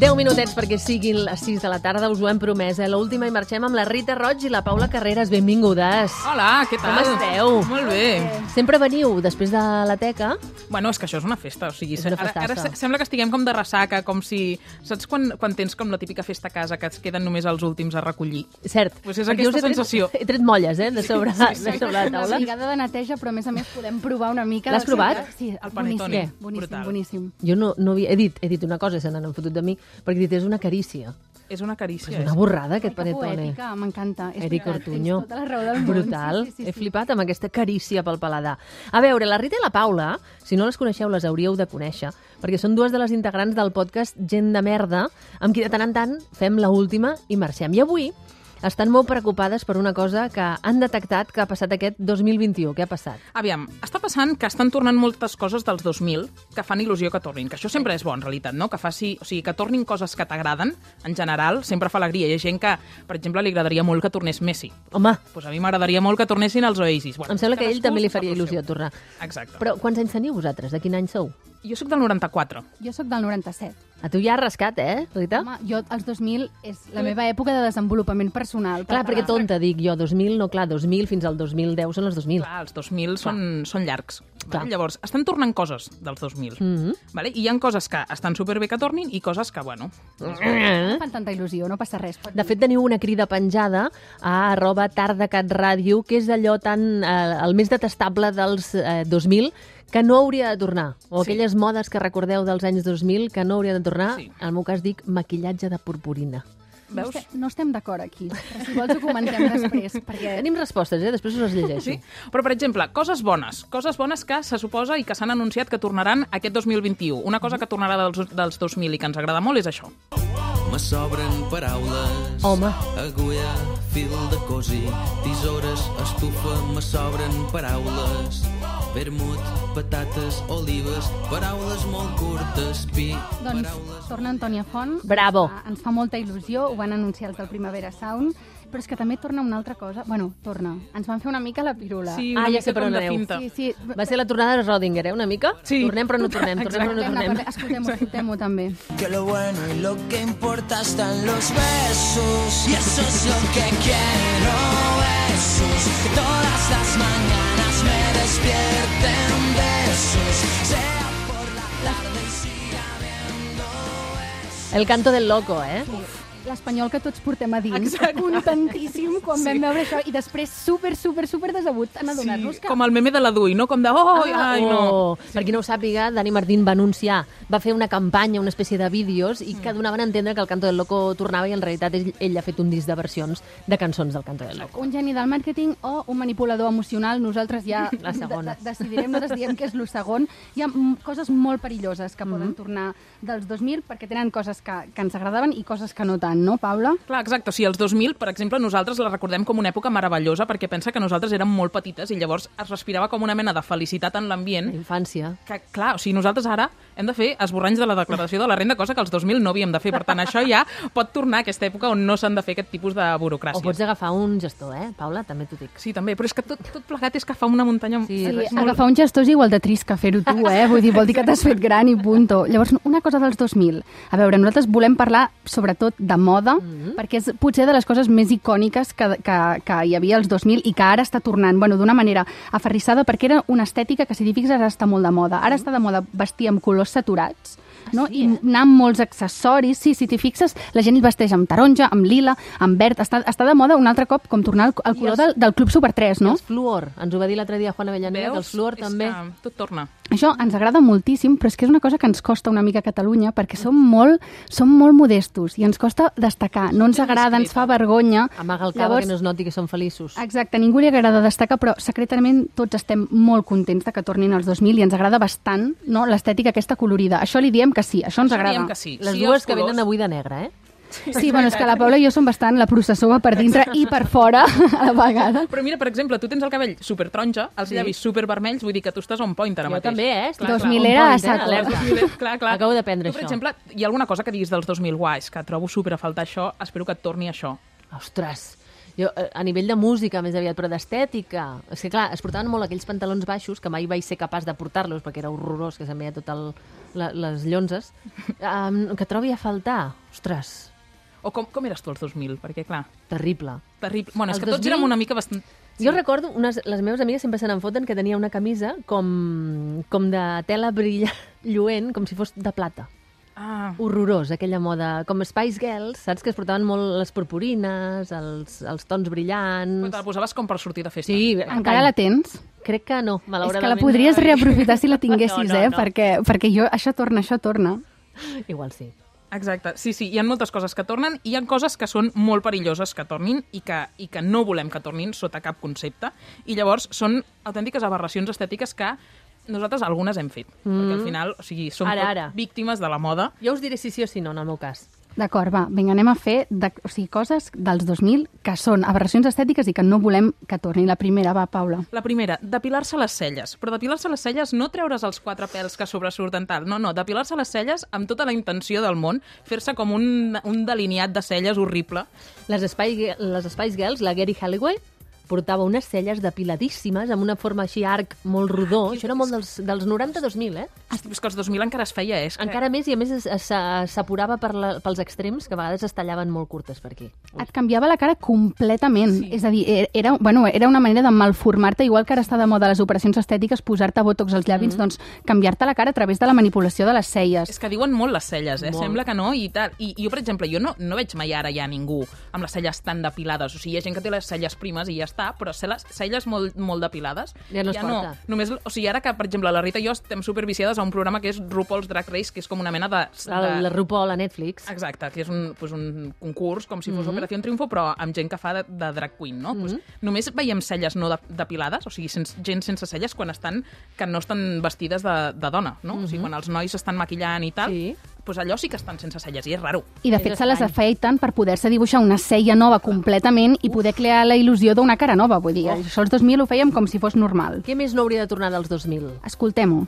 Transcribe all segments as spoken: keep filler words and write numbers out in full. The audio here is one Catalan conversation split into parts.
deu minutets perquè siguin les sis de la tarda, us ho hem promès, eh? L'última, i marxem amb la Rita Roig i la Paula Carreras. Benvingudes. Hola, què tal? Com esteu? Molt bé. Sempre veniu després de la teca? Bueno, és que això és una festa, o sigui, És una ara, ara festassa. se- sembla que estiguem com de ressaca, com si... Saps quan, quan tens com la típica festa a casa que es queden només els últims a recollir? Cert. Pues és Perquè aquesta us he tret- sensació. He tret molles, eh, de sobre, Sí, sí. de sobre la Una taula. brigada de neteja, però a més a més podem provar una mica... L'has del provat? seu- Sí, El boníssim, panettone. boníssim, Brutal. boníssim. Jo no, no havia... He dit, he dit una cosa, se n'han fotut de mi, perquè he dit, és una carícia. És una carícia. És una borrada, aquest Ai, que panettone. poètica, m'encanta. És Eric veritat, Ortuño. Tens tota la raó del món. Brutal. Sí, sí, sí, He sí. flipat amb aquesta carícia pel paladar. A veure, la Rita i la Paula, si no les coneixeu, les hauríeu de conèixer, perquè són dues de les integrants del podcast Gent de Merda, amb qui de tant en tant fem la última i marxem. I avui estan molt preocupades per una cosa que han detectat que ha passat aquest dos mil vint-i-u. Què ha passat? Aviam, està passant que estan tornant moltes coses dels dos mil que fan il·lusió que tornin, que això sempre és bo, en realitat, no? Que faci, o sigui, que tornin coses que t'agraden, en general, sempre fa alegria. Hi ha gent que, per exemple, li agradaria molt que tornés Messi. Home, Pues a mi m'agradaria molt que tornessin els Oasis. Bueno, em sembla que a ell cadascú també li sap faria el il·lusió seu. tornar. Exacte. Però quants anys teniu vosaltres? De quin any sou? Jo sóc del noranta-quatre. Jo sóc del noranta-set. A tu ja has rascat, eh, Rita? Home, jo, els dos mil és la meva època de desenvolupament personal. Clar, perquè tonta, dic jo, dos mil, no, clar, dos mil fins al dos mil deu són els dos mil. Clar, els dos mil són, són llargs. Clar. Vale? Llavors, estan tornant coses dels dos mil. Mhm. Vale? I hi ha coses que estan superbé que tornin i coses que, bueno... No em fan tanta il·lusió, no passa res. pot De dir. fet, teniu una crida penjada a arroba tardacatradio, que és allò tan eh, el més detestable dels eh, dos mil, que no hauria de tornar. O Sí. aquelles modes que recordeu dels anys dos mil que no hauria de tornar. Sí. En el meu cas dic maquillatge de purpurina. No, Veus? estem, no estem d'acord aquí, però si vols ho comentem després, perquè... Tenim respostes, eh? Després us les llegeixo. Sí? Però, per exemple, coses bones. Coses bones que se suposa i que s'han anunciat que tornaran aquest dos mil vint-i-u. Una cosa que tornarà dels, dels dos mil i que ens agrada molt és això. Me sobren paraules, Home. agulla, fil de cosir, tisores, estufa, me sobren paraules, vermut, patates, olives, paraules molt curtes, pi, Doncs paraules... torna Antònia Font. Bravo. Ah, Ens fa molta il·lusió, ho van anunciar els del Primavera Sound, però és que també torna una altra cosa. Bueno, torna. Ens van fer una mica la pirula. Sí, Ah, una ja sé mica per com on de aneu. finta. sí, sí. Va ser la tornada de Rodinger, eh, una mica? Sí. Tornem però no tornem, tornem però no Parlem-ne, tornem. parlem- Escoltem-ho, escoltem-ho també. Que lo bueno y lo que importa están los besos. Y eso es lo que quiero, besos. Que todas las mañanas me despierten besos. Sea por la tarde y siga viendo besos. El canto del loco, eh? L'espanyol que tots portem a dins. Exacte. Contentíssim quan Sí. vam veure això i després super, super, super decebut en adonar-nos Sí, que... com el meme de la Dui, no? Com de, oh, ai, no. Oh, per qui no ho sàpiga, Dani Martín va anunciar, va fer una campanya, una espècie de vídeos, i que donaven a entendre que el Canto del Loco tornava i en realitat ell, ell ha fet un disc de versions de cançons del Canto del Loco. Un geni del màrqueting o un manipulador emocional, nosaltres ja La segona. de- de- decidirem, nosaltres diem que és el segon. Hi ha mm, coses molt perilloses que Mhm. poden tornar dels dos mil perquè tenen coses que, que ens agradaven i coses que no tant, no, Paula? Clar, exacte. O sigui, els dos mil, per exemple, nosaltres la recordem com una època meravellosa perquè pensa que nosaltres érem molt petites i llavors es respirava com una mena de felicitat en La l'ambient. infància. Que, clar, o sigui, nosaltres ara hem de fer esborranys de la declaració de la renda, cosa que els dos mil no havíem de fer. Per tant, això ja pot tornar a aquesta època on no s'han de fer aquest tipus de burocràcia. O pots agafar un gestor, eh, Paula? També t'ho dic. Sí, també, però és que tot, tot plegat és que fa una muntanya... Sí, Sí, res agafar un gestor és igual de trist que fer-ho tu, eh? Vull dir, vol dir que t'has fet gran i punto. Llavors, una cosa dels dos mil. A veure, nosaltres volem parlar sobretot de moda, Mhm. perquè és potser de les coses més icòniques que, que, que hi havia als dos mil i que ara està tornant, bueno, d'una manera aferrissada, perquè era una estètica que, si t'hi fixes, ara està molt de moda. Ara està de moda vestir amb colors saturats, no? sí, I eh? anar amb molts accessoris. Sí, si t'hi fixes, la gent hi vesteix amb taronja, amb lila, amb verd. Està, està de moda un altre cop com tornar al, al I color els- del, del Club Super tres, I no? els fluor. Ens ho va dir l'altre dia Juan Avellaneda, que els fluor És també... que tot torna. Això ens agrada moltíssim, però és que és una cosa que ens costa una mica a Catalunya, perquè som molt, som molt modestos i ens costa destacar. No ens agrada, ens fa vergonya. Amaga el cava que no es noti que són feliços. Exacte, a ningú li agrada destacar, però secretament tots estem molt contents de que tornin els dos mil i ens agrada bastant, no, l'estètica aquesta colorida. Això li diem que sí, això ens Això agrada. diem que sí. Les Sí, dues els que colors. venen avui de negre, eh? Sí, bueno, és que la Paula i jo som bastant la processó va per dintre i per fora a la vegada. Però mira, per exemple, tu tens el cabell super taronja, els Sí. llavis super vermells, vull dir que tu estàs on point ara Jo mateix. també, eh? Clar, dos clar, mil on era a point, eh? saco. Alerta. dos mil, clar, clar. Acabo d'aprendre tu, per això. exemple, hi ha alguna cosa que diguis dels dos mil? Uah, és que trobo super a faltar això, espero que et torni això. Ostres, Jo, a nivell de música, més aviat, però d'estètica... És que, clar, es portaven molt aquells pantalons baixos, que mai vaig ser capaç de portar-los, perquè era horrorós, que se'm veia tot el, la, les llonzes, um, que trobi a faltar. Ostres, O com, com eres tu els dos mil? Perquè, clar, terrible. terrible. Bueno, és Els que tots dos mil érem una mica bastant... Sí. Jo recordo, unes, les meves amigues sempre se n'en foten, que tenia una camisa com, com de tela brillant, lluent, com si fos de plata. Ah, Horrorós, aquella moda, com Spice Girls, saps que es portaven molt les purpurines, els, els tons però brillants... te la posaves com per sortir de festa. Sí, Encara la tens? Crec que no, És malauradament. que la podries reaprofitar si la tinguessis, No, no, eh? no. Perquè, perquè jo, això torna, això torna. Igual sí. Exacte, sí, sí, hi ha moltes coses que tornen i hi ha coses que són molt perilloses que tornin i que, i que no volem que tornin sota cap concepte, i llavors són autèntiques aberracions estètiques que nosaltres algunes hem fet, mm. perquè al final, o sigui, som Ara, tot ara. víctimes de la moda. Jo us diré si sí o si no, en el meu cas. D'acord, va, vinga, anem a fer de, o sigui, coses dels dos mil que són aberracions estètiques i que no volem que tornin. La primera, va, Paula. La primera, depilar-se les celles. Però depilar-se les celles no treure's els quatre pèls que sobresurten tal. No, no, depilar-se les celles amb tota la intenció del món, fer-se com un, un delineat de celles horrible. Les Spice, les Spice Girls, la Geri Halliwell, portava unes celles depiladíssimes, amb una forma així arc molt rodó. Això era molt dels, dels noranta dos mil, eh? Hosti, és que els dos mil encara es feia, eh? És que... Encara més, i a més es- es- s'apurava per la, pels extrems, que a vegades es tallaven molt curtes per aquí. Et canviava la cara completament. Sí. És a dir, era, bueno, era una manera de malformar-te, igual que ara està de moda les operacions estètiques, posar-te botox als llavis, mm -hmm. doncs canviar-te la cara a través de la manipulació de les celles. És que diuen molt les celles, eh? Molt. Sembla que no i tal. I, i jo, per exemple, jo no, no veig mai ara ja ningú amb les celles tan depilades. O sigui, hi ha gent que té les celles primes i ja està, però ser les celles molt, molt depilades Ja no es no. porta. Només, o sigui, ara que, per exemple, la Rita i jo estem superviciades a un programa que és RuPaul's Drag Race, que és com una mena de... La, de... la RuPaul a Netflix. Exacte, que és un, pues, un concurs com si fos Mhm. Operació Triunfo, però amb gent que fa de, de drag queen, no? Pues, només veiem celles no de, depilades, o sigui, sense, gent sense celles, quan estan, que no estan vestides de, de dona, no? O sigui, quan els nois estan maquillant i tal, Sí. pues allò sí que estan sense celles, i és raro. I de És fet se les estrany. afeiten per poder-se dibuixar una cella nova completament i poder crear la il·lusió d'una cara nova. Vull dir, això els dos mil ho fèiem com si fos normal. Què més no hauria de tornar dels dos mil? Escoltem-ho.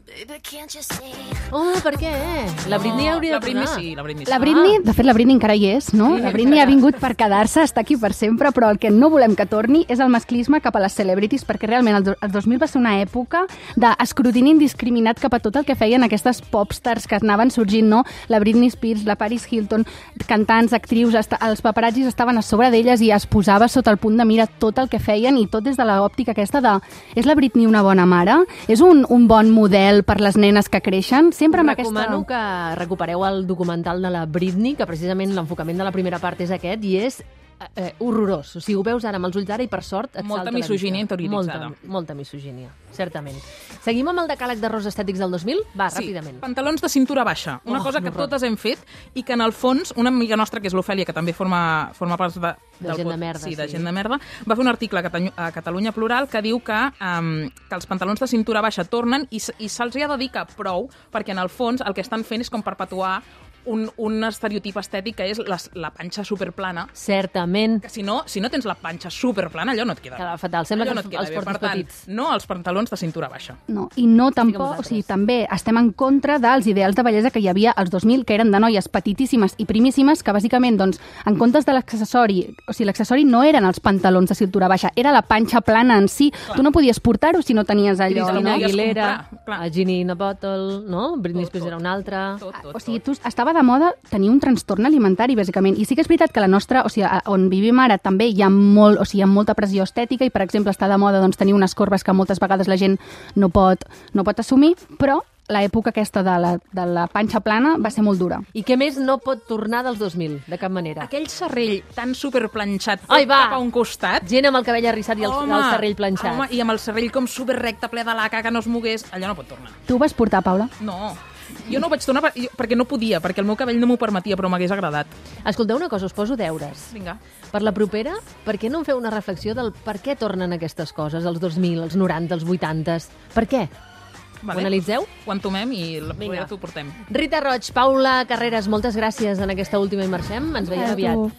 Oh, per què? La Britney hauria la de Britney tornar. sí, la Britney sí. La Britney, de fet, la Britney encara hi és, no? Sí, La Britney encara. ha vingut per quedar-se, està aquí per sempre, però el que no volem que torni és el masclisme cap a les celebrities, perquè realment el, do- el dos mil va ser una època d'escrutini indiscriminat cap a tot el que feien aquestes popstars que anaven sorgint, no? La Britney Spears, la Paris Hilton, cantants, actrius, esta, els paparazzis estaven a sobre d'elles i es posava sota el punt de mira tot el que feien i tot des de l'òptica aquesta de és la Britney una bona mare? És un, un bon model per les nenes que creixen? Sempre amb Recomano aquesta... que recupereu el documental de la Britney, que precisament l'enfocament de la primera part és aquest, i és eh, eh, horrorós. O sigui, ho veus ara amb els ulls d'ara i, per sort, et Molta salta la misogínia vista. interioritzada. Molta, molta misogínia, certament. Seguim amb el decàleg d'errors estètics del dos mil? Va, Sí, ràpidament. pantalons de cintura baixa, una Oh, cosa que un horror. totes hem fet i que en el fons una amiga nostra, que és l'Ofèlia, que també forma, forma part de, De del Gent de pod- Merda, sí, de sí. gent de merda, va fer un article a, Catalunya, a Catalunya Plural que diu que, um, que els pantalons de cintura baixa tornen i, s- i se'ls ha de dir que prou, perquè en el fons el que estan fent és com perpetuar un, un estereotip estètic que és la, la panxa superplana, Certament. que si no, si no tens la panxa superplana, allò no et queda Queda bé. fatal. Sembla Allò que no els- et queda els bé. portes Per tant, petits. no els pantalons de cintura baixa. No, i no amb tampoc, o vosaltres. sigui, també estem en contra dels ideals de bellesa que hi havia als dos mil, que eren de noies petitíssimes i primíssimes, que bàsicament, doncs, en comptes de l'accessori, o sigui, l'accessori no eren els pantalons de cintura baixa, era la panxa plana en si. Tu no podies portar-ho si no tenies allò, Cristina no? no? podies Aguilera, comprar, clar. a Ginny in a Bottle, no? Britney Tot, Spears tot. era una altra. Tot, tot, O sigui, tot. tu, estava de moda tenir un trastorn alimentari, bàsicament. I sí que és veritat que la nostra, o sigui, a- on vivim ara també hi ha, molt, o sigui, hi ha molta pressió estètica i, per exemple, està de moda doncs, tenir unes corbes que moltes vegades la gent no pot, no pot assumir, però l'època aquesta de la, de la panxa plana va ser molt dura. I què més no pot tornar dels dos mil, de cap manera? Aquell serrell tan superplanxat tot Ai, va! cap a un costat. Gent amb el cabell arrissat i el, Home, el serrell planxat. Home, i amb el serrell com superrecte, ple de laca, que no es mogués, allò no pot tornar. Tu ho vas portar, Paula? No. Jo no ho vaig tornar per, jo- perquè no podia, perquè el meu cabell no m'ho permetia, però m'hagués agradat. Escolteu una cosa, us poso deures. Vinga. Per la propera, per què no em feu una reflexió del per què tornen aquestes coses, els dos mil, els noranta, els vuitanta? Per què? Ho analitzeu? Ho entomem i la Vinga. propera t'ho portem. Rita Roig, Paula Carreras, moltes gràcies en aquesta última i marxem. Ens veiem A tu. aviat.